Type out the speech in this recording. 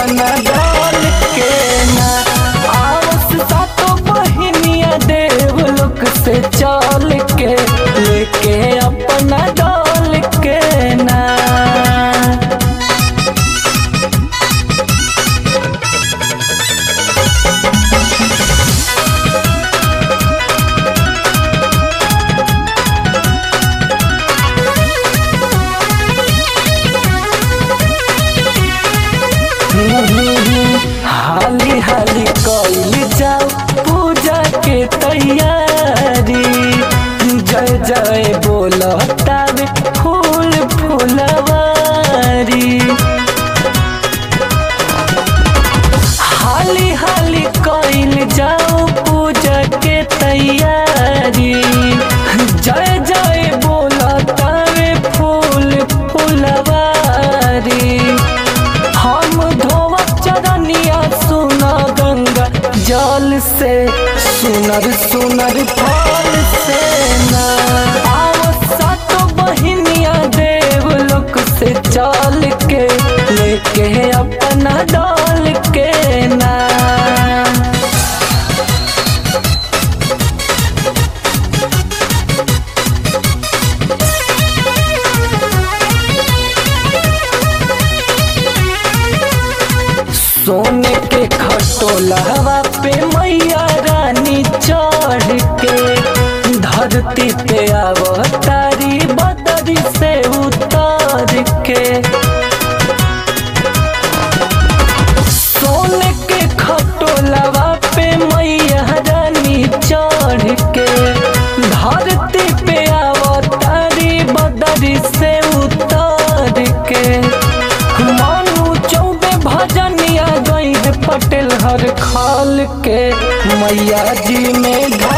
अपना डाल के ना। आवस सातो बहिनिया देवलोक से चल के लेके अपना डाल के ना। हाली हाली कइल जाओ पूजा के तैयारी। जय जय बोलतावे फूल फुलवारी। हाली हाली कइल जाओ पूजा के तैयारी। जय जय बोलतावे फूल फुलवारी। हम धोवा चरनिया सुना गंगा जल से सुनर सुनर फल से ना। सातो बहिनिया देवलोक से चल के लेके अपना डाल के ना। सोने के खटोलवा पे मैया रानी चढ़ के धरती पे अवतारी बदरी से उतर के। सोने के खटोलवा पे मैया रानी चढ़ के धरती पे अवतारी बदरी से उतर के। मानू चौबे भजनिया गई पटेल हर खाल के मैया जी में